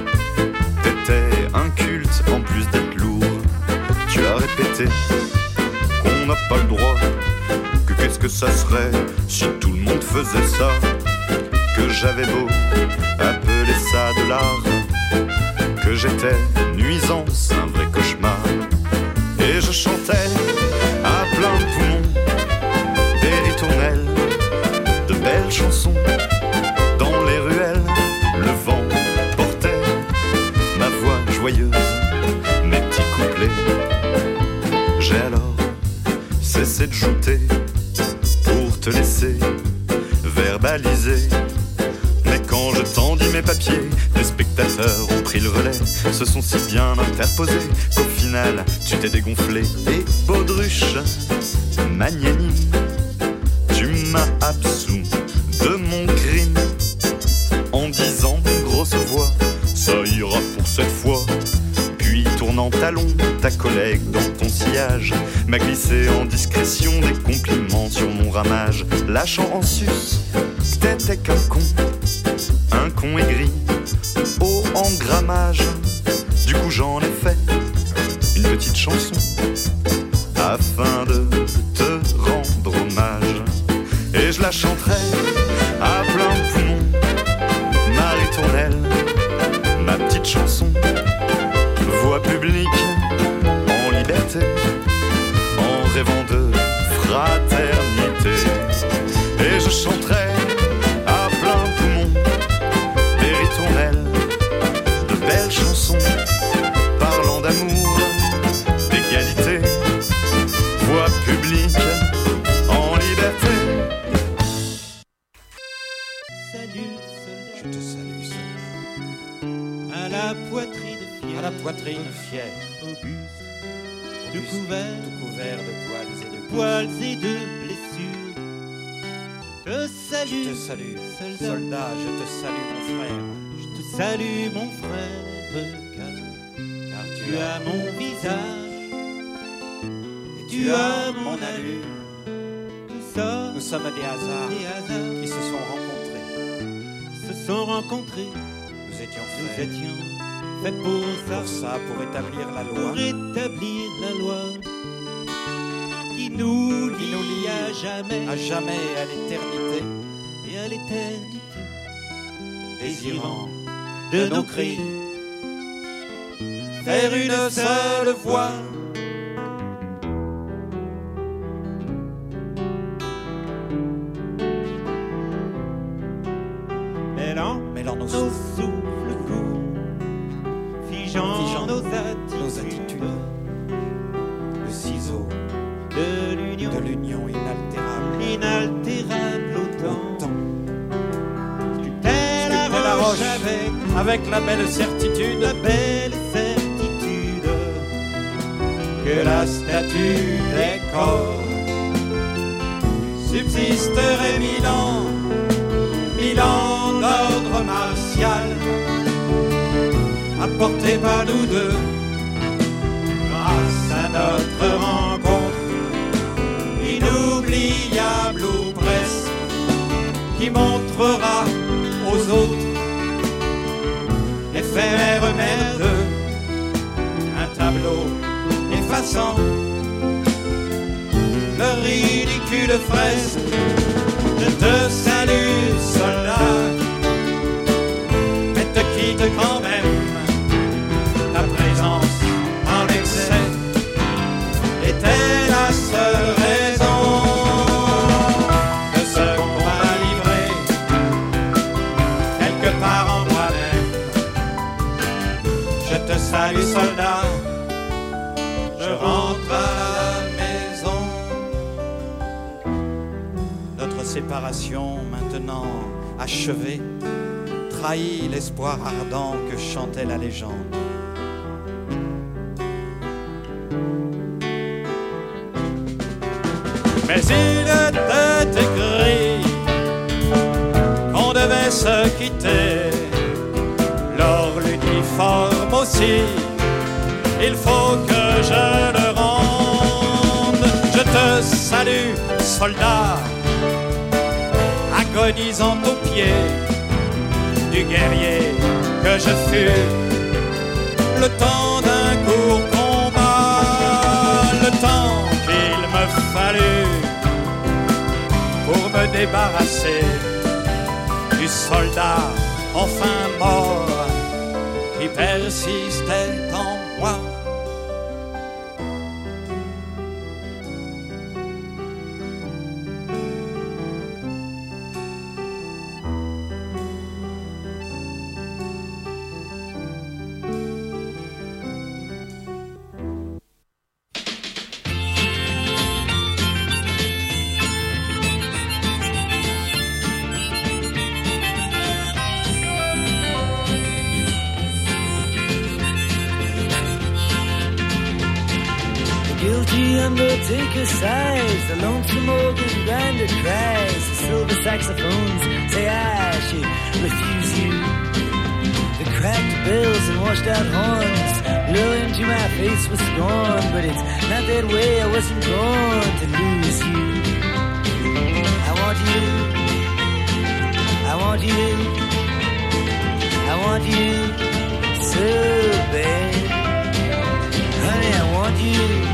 T'étais un culte en plus d'être lourd. Tu as répété qu'on n'a pas le droit, que qu'est-ce que ça serait si tout le monde faisait ça, que j'avais beau appeler ça de l'art, que j'étais nuisance, un vrai cauchemar. Et je chantais à plein poumon des ritournelles, de belles chansons. Dans les ruelles, le vent portait ma voix joyeuse, mes petits couplets. J'ai alors cessé de jouter pour te laisser verbaliser. Mais quand je tendis mes papiers, des spectateurs ont pris le relais, se sont si bien interposés qu'au final tu t'es dégonflé. Et Baudruche, magnanime, tu m'as absous de mon crime en disant d'une grosse voix, ça ira pour cette fois. Puis tournant talon, ta collègue dans ton sillage m'a glissé en discrétion des compliments sur mon ramage, lâchant en sus que t'étais qu'un con aigri, haut en grammage. Du coup j'en ai fait une petite chanson afin de te rendre hommage. Et je la chanterai à plein poumon, ma ritournelle, ma petite chanson. Voix publique en liberté, en rêvant de fraternité. Et je chanterai à plein poumon des ritournelles, de belles chansons parlant d'amour, d'égalité. Voix publique en liberté. Salut, soldat. Je te salue, soldat. À la poitrine fière, à la poitrine fière, au buste, tout couvert de poils et de blessures. Je te salue, soldat, je te salue, mon frère. Je te salue, mon frère, car tu as mon visage et tu as mon allure. Nous sommes des hasards qui se sont rencontrés. Nous étions faits pour ça, pour établir la loi. Pour établir la loi qui nous lie à jamais, à l'éternité. Et à l'éternité, désirant de nos cris faire une seule voix. Mêlant nos souffles courts, figeant nos attitudes, le ciseau de l'union inaltérable autant. Tu tais la roche avec la belle certitude, que la statue des corps subsisterait 1000 ans d'ordre martial, apporté par nous deux, grâce à notre rencontre inoubliable ou presque, qui montrera aux autres éphémère merde, un tableau effaçant le ridicule fresque. Je te salue, soldat. te salue soldat, je rentre à la maison. Notre séparation maintenant achevée trahit l'espoir ardent que chantait la légende. Mais il était écrit qu'on devait se quitter. Lors l'uniforme aussi, il faut que je le rende. Je te salue, soldat, agonisant aux pieds du guerrier que je fus. Le temps d'un court combat, le temps qu'il me fallut pour me débarrasser du soldat enfin mort qui persistait en moi. Undertaker sighs, the lonesome organ grinder cries, the silver saxophones say I should refuse you. The cracked bells and washed out horns blow into my face with scorn, but it's not that way, I wasn't born to lose you. I want you, I want you, I want you so bad. Honey, I want you.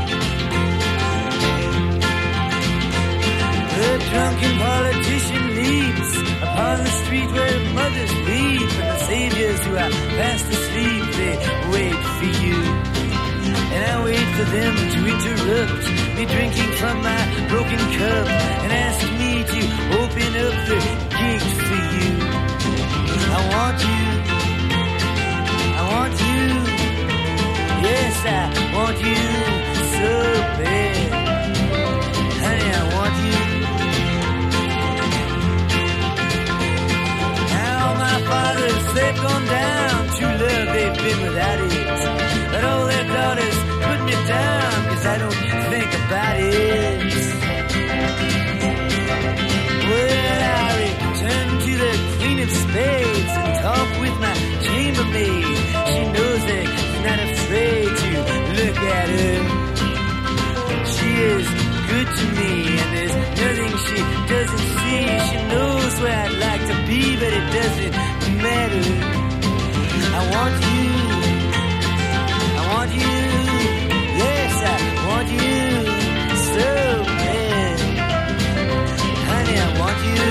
The drunken politician leaps upon the street where mothers weep, and the saviors who are fast asleep, they wait for you. And I wait for them to interrupt me drinking from my broken cup and ask me to open up the gate for you. I want you, I want you, yes I want you so bad. Honey, I want you. My fathers, they've gone down to love, they've been without it. But all their daughters putting it down, cause I don't think about it. Well, I return to the Queen of Spades and talk with my chambermaid. She knows that she's not afraid to look at her. She is good to me, and there's nothing she doesn't see. She knows where I'd like to be, but it doesn't matter. I want you, I want you, yes I want you so bad. Honey, I want you.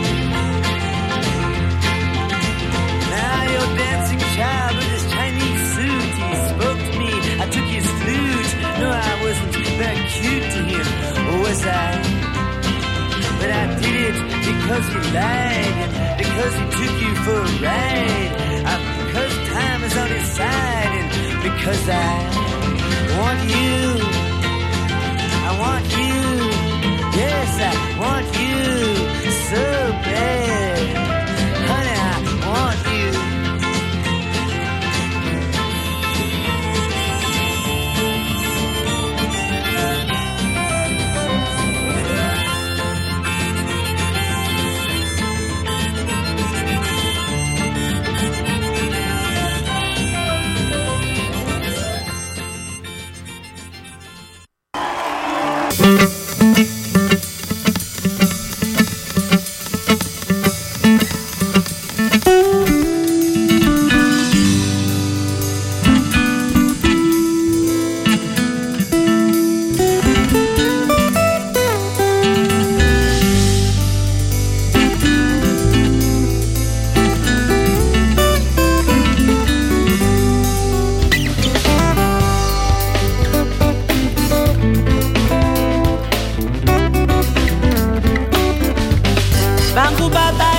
Now you're dancing child with his Chinese suit. He spoke to me, I took his flute. No, I wasn't that cute to him, or was I? But I did it because he lied, and because he took you for a ride, because time is on his side, and because I want you, I want you, yes I want you so bad, honey I want you.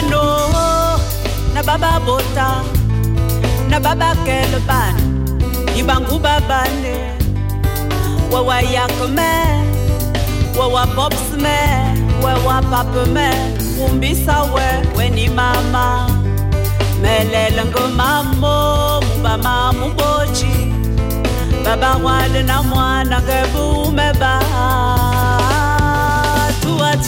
baba bota na baba kelban ibangu babane wawa yakme wawa popsme wawa papme umbisa we ni mama melelengo mamo mubama mubochi baba wale na mwana ngebume ba tuat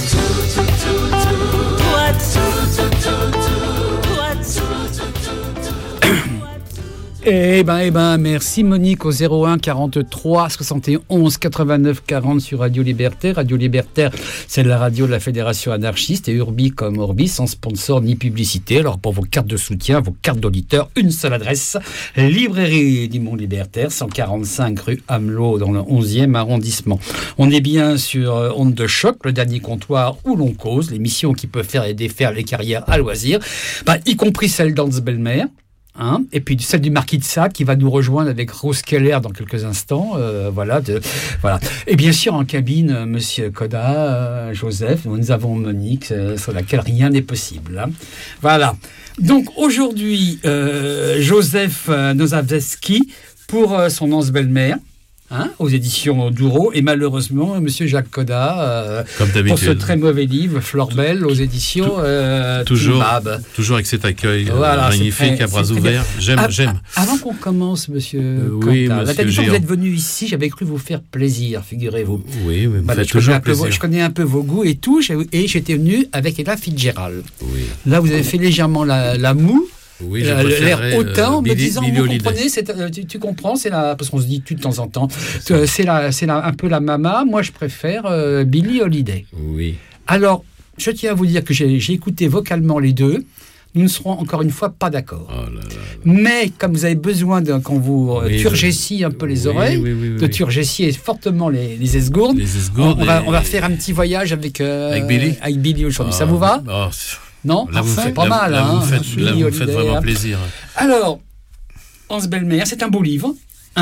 Eh ben, merci Monique au 01 43 71 89 40 sur Radio Libertaire. Radio Libertaire, c'est la radio de la Fédération anarchiste et Urbi comme Orbi, sans sponsor ni publicité. Alors pour vos cartes de soutien, vos cartes d'auditeur, une seule adresse, Librairie du Monde Libertaire, 145 rue Amelot dans le 11e arrondissement. On est bien sur Onde de Choc, le dernier comptoir où l'on cause, l'émission qui peut faire et défaire les carrières à loisir, y compris celle d'Hans Bellmer. Hein, et puis celle du Marquis de Sade qui va nous rejoindre avec Rose Keller dans quelques instants. Voilà. Et bien sûr en cabine, Monsieur Koda, Joseph, nous avons Monique, sur laquelle rien n'est possible. Hein. Voilà. Donc aujourd'hui, Joseph Nozavski pour son Hans Bellmer. Hein, aux éditions Douro, et malheureusement Monsieur Jacques Koda pour ce très mauvais livre Florbel aux éditions toujours Timab. Toujours avec cet accueil magnifique à bras ouverts. J'aime. Avant qu'on commence, Monsieur Koda, la dernière fois que vous êtes venu ici, j'avais cru vous faire plaisir, figurez-vous. Oui, mais voilà, je connais un peu vos goûts et tout, et j'étais venu avec Ella Fitzgerald. Oui. Là, vous avez fait légèrement la moue. Oui, l'air hautain, me disant, vous comprenez, tu comprends, c'est parce qu'on se dit de temps en temps, c'est un peu la mama. Moi, je préfère Billie Holiday. Oui. Alors, je tiens à vous dire que j'ai écouté vocalement les deux. Nous ne serons encore une fois pas d'accord. Oh là là. Mais comme vous avez besoin, quand vous turgessiez un peu les oreilles, de turgessier fortement les esgourdes, on va faire un petit voyage avec Billie aujourd'hui. Ça vous va? Non, là, c'est pas mal. Là, vous faites vraiment plaisir. Alors, Hans Bellmer, c'est un beau livre.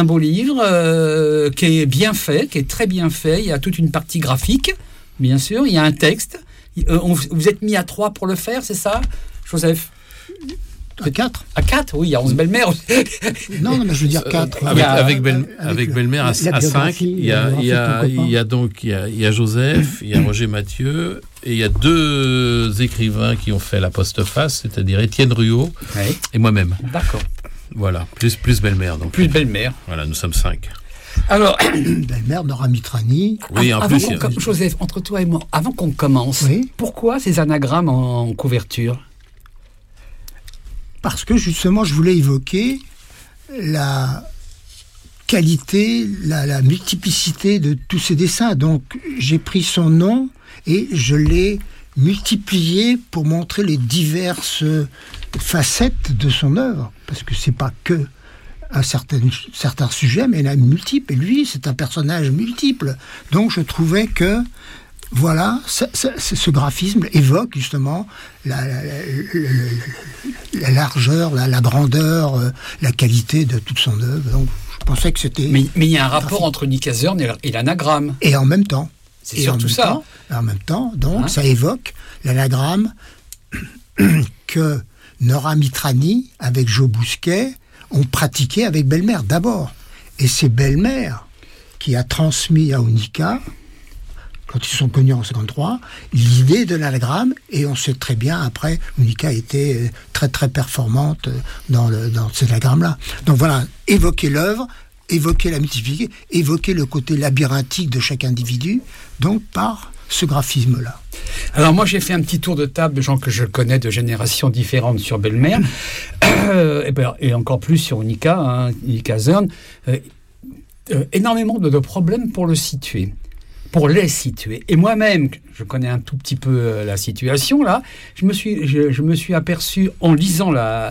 Qui est bien fait, qui est très bien fait. Il y a toute une partie graphique, bien sûr. Il y a un texte. Vous êtes mis à 3 pour le faire, c'est ça, Joseph? À 4. À 4, oui, il y a Hans Bellmer. Non, mais je veux dire 4. Avec Bellmer à 5, il y a Joseph, il y a Roger Mathieu, et il y a 2 écrivains qui ont fait la postface, c'est-à-dire Étienne Ruot et moi-même. D'accord. Voilà, plus Bellmer. Donc. Plus Bellmer. Voilà, nous sommes 5. Alors, Bellmer, Nora Mitrani. Oui, en plus. Joseph, entre toi et moi, avant qu'on commence, pourquoi ces anagrammes en couverture? Parce que justement, je voulais évoquer la qualité, la multiplicité de tous ces dessins. Donc, j'ai pris son nom et je l'ai multiplié pour montrer les diverses facettes de son œuvre. Parce que c'est pas que un certain sujet, mais il y en a multiples. Et lui, c'est un personnage multiple. Donc, je trouvais que voilà, ce graphisme évoque justement la largeur, la grandeur, la qualité de toute son œuvre. Donc, je pensais que c'était... Mais il y a un rapport entre Nick Hazern et l'anagramme. Et en même temps. C'est surtout ça. En même temps, donc, ça évoque l'anagramme que Nora Mitrani, avec Joe Bousquet, ont pratiqué avec Bellmer d'abord. Et c'est Bellmer qui a transmis à Unica, quand ils sont connus en 1953, l'idée de l'anagramme, et on sait très bien, après, Unica était très très performante dans cet anagramme-là. Donc voilà, évoquer l'œuvre, évoquer la multiplicité, évoquer le côté labyrinthique de chaque individu, donc par ce graphisme-là. Alors moi j'ai fait un petit tour de table de gens que je connais de générations différentes sur Bellmer, et encore plus sur Unica Hazern, énormément de problèmes pour les situer. Et moi-même, je connais un tout petit peu la situation là. Je me suis aperçu en lisant